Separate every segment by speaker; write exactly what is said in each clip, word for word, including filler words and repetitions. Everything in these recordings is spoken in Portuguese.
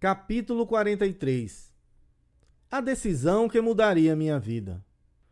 Speaker 1: Capítulo quarenta e três. A decisão que mudaria minha vida.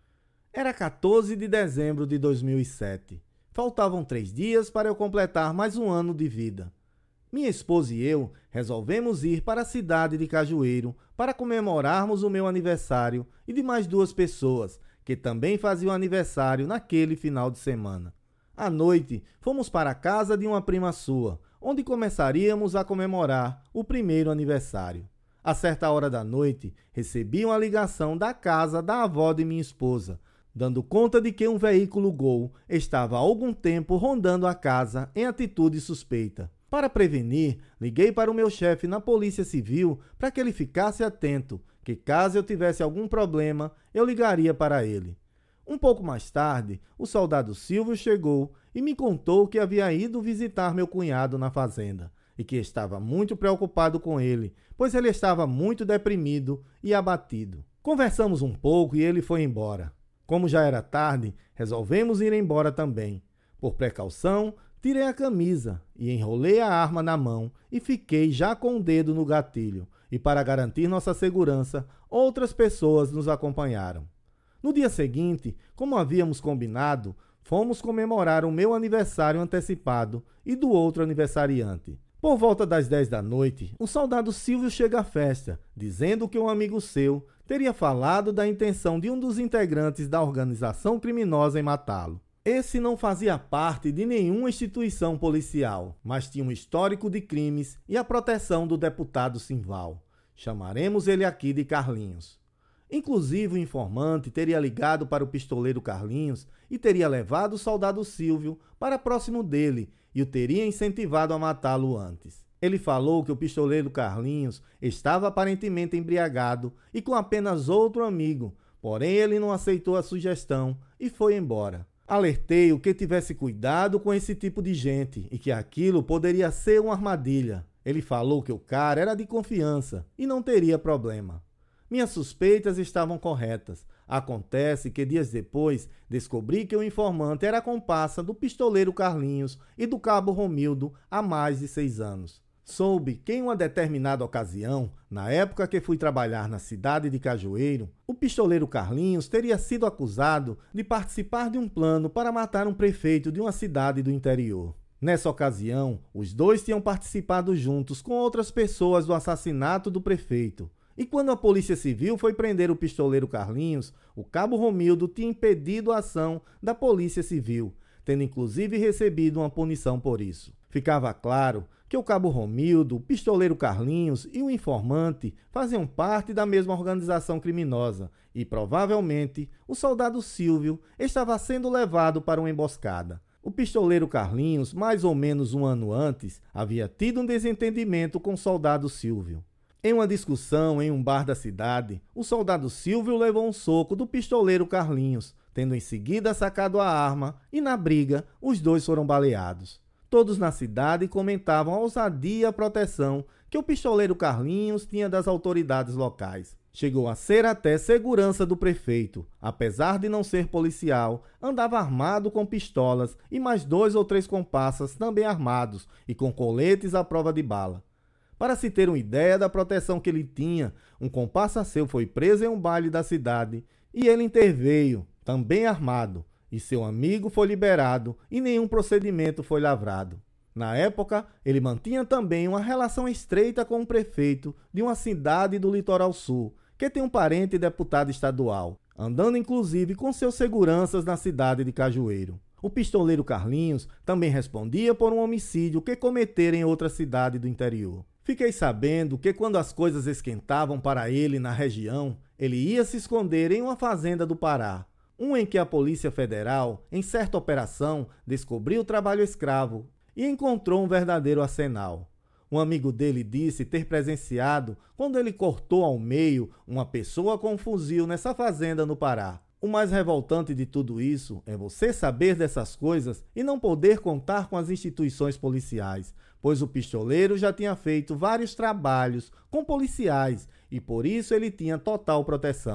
Speaker 1: Era quatorze de dezembro de dois mil e sete. Faltavam três dias para eu completar mais um ano de vida. Minha esposa e eu resolvemos ir para a cidade de Cajueiro para comemorarmos o meu aniversário e de mais duas pessoas que também faziam aniversário naquele final de semana. À noite, fomos para a casa de uma prima sua, onde começaríamos a comemorar o primeiro aniversário. A certa hora da noite, recebi uma ligação da casa da avó de minha esposa, dando conta de que um veículo Gol estava há algum tempo rondando a casa em atitude suspeita. Para prevenir, liguei para o meu chefe na Polícia Civil para que ele ficasse atento, que caso eu tivesse algum problema, eu ligaria para ele. Um pouco mais tarde, o soldado Silvio chegou e me contou que havia ido visitar meu cunhado na fazenda e que estava muito preocupado com ele, pois ele estava muito deprimido e abatido. Conversamos um pouco e ele foi embora. Como já era tarde, resolvemos ir embora também. Por precaução, tirei a camisa e enrolei a arma na mão e fiquei já com o dedo no gatilho. E para garantir nossa segurança, outras pessoas nos acompanharam. No dia seguinte, como havíamos combinado, fomos comemorar o meu aniversário antecipado e do outro aniversariante. Por volta das dez da noite, o soldado Silvio chega à festa, dizendo que um amigo seu teria falado da intenção de um dos integrantes da organização criminosa em matá-lo. Esse não fazia parte de nenhuma instituição policial, mas tinha um histórico de crimes e a proteção do deputado Simval. Chamaremos ele aqui de Carlinhos. Inclusive, o informante teria ligado para o pistoleiro Carlinhos e teria levado o soldado Silvio para próximo dele e o teria incentivado a matá-lo antes. Ele falou que o pistoleiro Carlinhos estava aparentemente embriagado e com apenas outro amigo, porém ele não aceitou a sugestão e foi embora. Alertei-o que tivesse cuidado com esse tipo de gente e que aquilo poderia ser uma armadilha. Ele falou que o cara era de confiança e não teria problema. Minhas suspeitas estavam corretas. Acontece que dias depois descobri que o informante era comparsa do pistoleiro Carlinhos e do cabo Romildo há mais de seis anos. Soube que em uma determinada ocasião, na época que fui trabalhar na cidade de Cajueiro, o pistoleiro Carlinhos teria sido acusado de participar de um plano para matar um prefeito de uma cidade do interior. Nessa ocasião, os dois tinham participado juntos com outras pessoas do assassinato do prefeito. E quando a Polícia Civil foi prender o pistoleiro Carlinhos, o cabo Romildo tinha impedido a ação da Polícia Civil, tendo inclusive recebido uma punição por isso. Ficava claro que o cabo Romildo, o pistoleiro Carlinhos e o informante faziam parte da mesma organização criminosa e, provavelmente, o soldado Silvio estava sendo levado para uma emboscada. O pistoleiro Carlinhos, mais ou menos um ano antes, havia tido um desentendimento com o soldado Silvio. Em uma discussão em um bar da cidade, o soldado Silvio levou um soco do pistoleiro Carlinhos, tendo em seguida sacado a arma e, na briga, os dois foram baleados. Todos na cidade comentavam a ousadia e a proteção que o pistoleiro Carlinhos tinha das autoridades locais. Chegou a ser até segurança do prefeito. Apesar de não ser policial, andava armado com pistolas e mais dois ou três comparsas também armados e com coletes à prova de bala. Para se ter uma ideia da proteção que ele tinha, um comparsa seu foi preso em um baile da cidade e ele interveio, também armado, e seu amigo foi liberado e nenhum procedimento foi lavrado. Na época, ele mantinha também uma relação estreita com o prefeito de uma cidade do litoral sul, que tem um parente deputado estadual, andando inclusive com seus seguranças na cidade de Cajueiro. O pistoleiro Carlinhos também respondia por um homicídio que cometera em outra cidade do interior. Fiquei sabendo que quando as coisas esquentavam para ele na região, ele ia se esconder em uma fazenda do Pará, um em que a Polícia Federal, em certa operação, descobriu o trabalho escravo e encontrou um verdadeiro arsenal. Um amigo dele disse ter presenciado quando ele cortou ao meio uma pessoa com um fuzil nessa fazenda no Pará. O mais revoltante de tudo isso é você saber dessas coisas e não poder contar com as instituições policiais, pois o pistoleiro já tinha feito vários trabalhos com policiais e por isso ele tinha total proteção.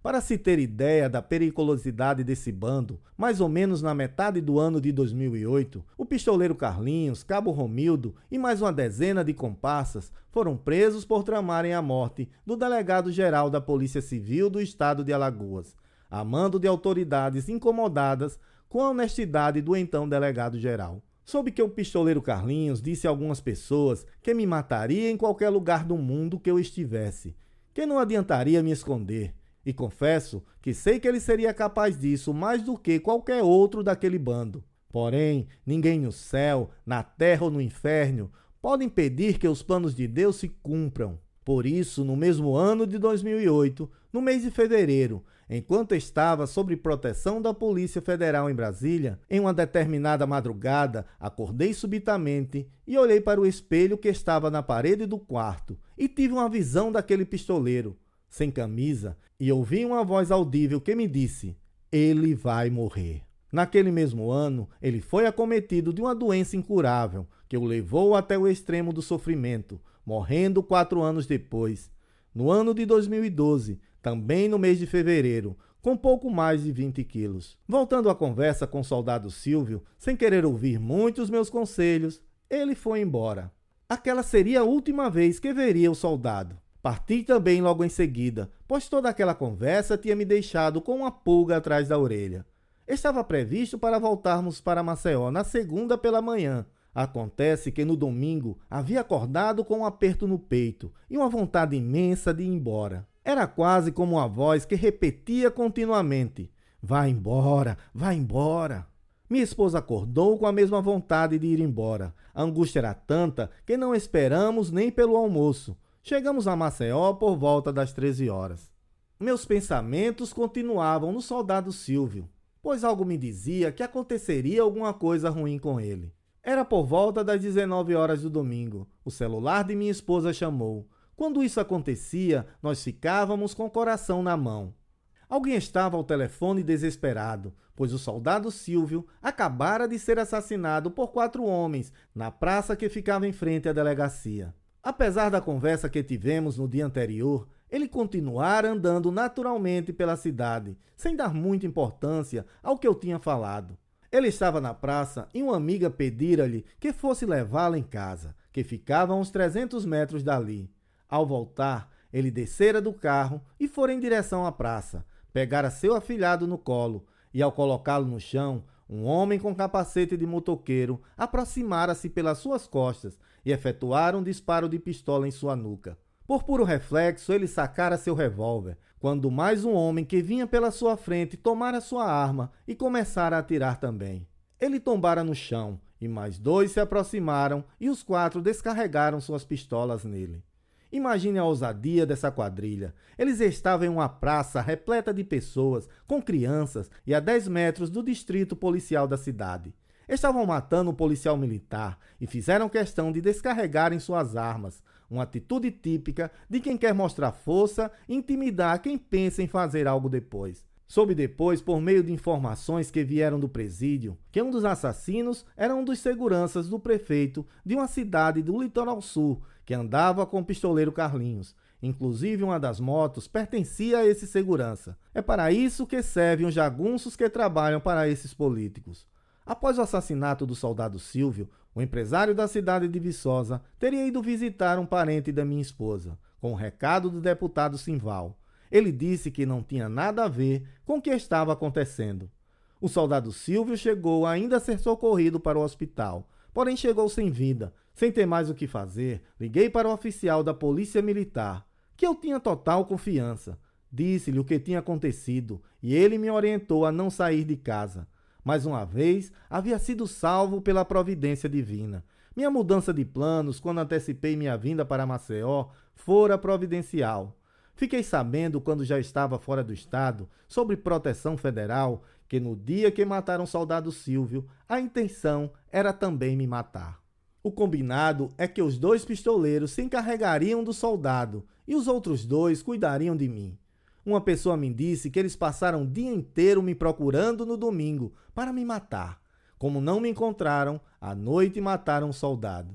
Speaker 1: Para se ter ideia da periculosidade desse bando, mais ou menos na metade do ano de dois mil e oito, o pistoleiro Carlinhos, Cabo Romildo e mais uma dezena de comparsas foram presos por tramarem a morte do delegado-geral da Polícia Civil do Estado de Alagoas, a mando de autoridades incomodadas com a honestidade do então delegado-geral. Soube que o pistoleiro Carlinhos disse a algumas pessoas que me mataria em qualquer lugar do mundo que eu estivesse, que não adiantaria me esconder. E confesso que sei que ele seria capaz disso mais do que qualquer outro daquele bando. Porém, ninguém no céu, na terra ou no inferno pode impedir que os planos de Deus se cumpram. Por isso, no mesmo ano de dois mil e oito, no mês de fevereiro, enquanto estava sob proteção da Polícia Federal em Brasília, em uma determinada madrugada, acordei subitamente e olhei para o espelho que estava na parede do quarto e tive uma visão daquele pistoleiro, sem camisa, e ouvi uma voz audível que me disse: ele vai morrer. Naquele mesmo ano, ele foi acometido de uma doença incurável, que o levou até o extremo do sofrimento, morrendo quatro anos depois, no ano de dois mil e doze, também no mês de fevereiro, com pouco mais de vinte quilos. Voltando à conversa com o soldado Silvio, sem querer ouvir muitos meus conselhos, ele foi embora. Aquela seria a última vez que veria o soldado. Parti também logo em seguida, pois toda aquela conversa tinha me deixado com uma pulga atrás da orelha. Estava previsto para voltarmos para Maceió na segunda pela manhã. Acontece que no domingo havia acordado com um aperto no peito e uma vontade imensa de ir embora. Era quase como uma voz que repetia continuamente: vai embora, vai embora. Minha esposa acordou com a mesma vontade de ir embora. A angústia era tanta que não esperamos nem pelo almoço. Chegamos a Maceió por volta das treze horas. Meus pensamentos continuavam no soldado Silvio, pois algo me dizia que aconteceria alguma coisa ruim com ele. Era por volta das dezenove horas do domingo. O celular de minha esposa chamou. Quando isso acontecia, nós ficávamos com o coração na mão. Alguém estava ao telefone desesperado, pois o soldado Silvio acabara de ser assassinado por quatro homens na praça que ficava em frente à delegacia. Apesar da conversa que tivemos no dia anterior, ele continuara andando naturalmente pela cidade, sem dar muita importância ao que eu tinha falado. Ele estava na praça e uma amiga pedira-lhe que fosse levá-la em casa, que ficava a uns trezentos metros dali. Ao voltar, ele descera do carro e fora em direção à praça, pegara seu afilhado no colo e, ao colocá-lo no chão, um homem com capacete de motoqueiro aproximara-se pelas suas costas e efetuara um disparo de pistola em sua nuca. Por puro reflexo, ele sacara seu revólver, quando mais um homem que vinha pela sua frente tomara sua arma e começara a atirar também. Ele tombara no chão e mais dois se aproximaram e os quatro descarregaram suas pistolas nele. Imagine a ousadia dessa quadrilha. Eles estavam em uma praça repleta de pessoas, com crianças e a dez metros do distrito policial da cidade. Estavam matando um policial militar e fizeram questão de descarregarem suas armas, uma atitude típica de quem quer mostrar força e intimidar quem pensa em fazer algo depois. Soube depois, por meio de informações que vieram do presídio, que um dos assassinos era um dos seguranças do prefeito de uma cidade do litoral sul, que andava com o pistoleiro Carlinhos. Inclusive, uma das motos pertencia a esse segurança. É para isso que servem os jagunços que trabalham para esses políticos. Após o assassinato do soldado Silvio, o empresário da cidade de Viçosa teria ido visitar um parente da minha esposa, com o recado do deputado Simval. Ele disse que não tinha nada a ver com o que estava acontecendo. O soldado Silvio chegou ainda a ser socorrido para o hospital, porém chegou sem vida. Sem ter mais o que fazer, liguei para o oficial da Polícia Militar, que eu tinha total confiança. Disse-lhe o que tinha acontecido e ele me orientou a não sair de casa. Mais uma vez, havia sido salvo pela providência divina. Minha mudança de planos, quando antecipei minha vinda para Maceió, fora providencial. Fiquei sabendo, quando já estava fora do estado, sobre proteção federal, que no dia que mataram o soldado Silvio, a intenção era também me matar. O combinado é que os dois pistoleiros se encarregariam do soldado e os outros dois cuidariam de mim. Uma pessoa me disse que eles passaram o dia inteiro me procurando no domingo para me matar. Como não me encontraram, à noite mataram o soldado.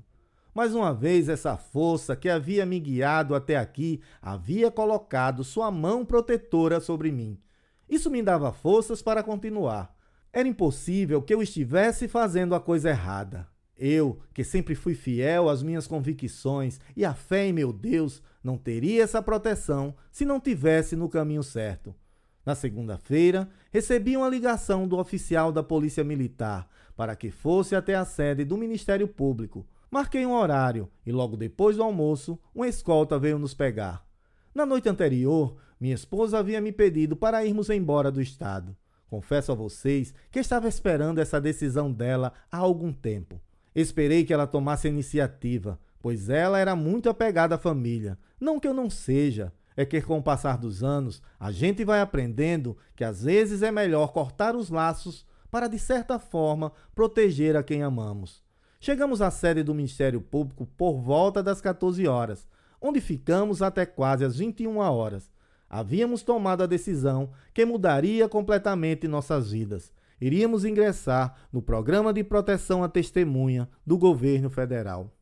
Speaker 1: Mais uma vez, essa força que havia me guiado até aqui havia colocado sua mão protetora sobre mim. Isso me dava forças para continuar. Era impossível que eu estivesse fazendo a coisa errada. Eu, que sempre fui fiel às minhas convicções e à fé em meu Deus, não teria essa proteção se não tivesse no caminho certo. Na segunda-feira, recebi uma ligação do oficial da Polícia Militar para que fosse até a sede do Ministério Público. Marquei um horário e logo depois do almoço, uma escolta veio nos pegar. Na noite anterior, minha esposa havia me pedido para irmos embora do estado. Confesso a vocês que estava esperando essa decisão dela há algum tempo. Esperei que ela tomasse a iniciativa, pois ela era muito apegada à família. Não que eu não seja, é que com o passar dos anos, a gente vai aprendendo que às vezes é melhor cortar os laços para, de certa forma, proteger a quem amamos. Chegamos à sede do Ministério Público por volta das quatorze horas, onde ficamos até quase às vinte e uma horas. Havíamos tomado a decisão que mudaria completamente nossas vidas. Iríamos ingressar no Programa de Proteção à Testemunha do Governo Federal.